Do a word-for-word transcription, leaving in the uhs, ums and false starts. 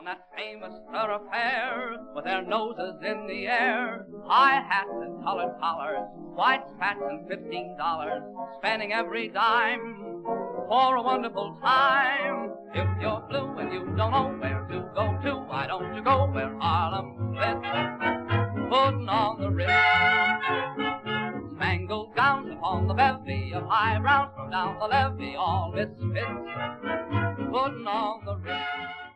that famous thoroughfare, with their noses in the air, high hats and colored collars, white spats and fifteen dollars, spending every dime for a wonderful time. If you're blue and you don't know where to go to, why don't you go where Harlem sits, putting on the Ritz. Spangled gowns upon the bevy of high brows from down the levee, all misfits, putting on the Ritz.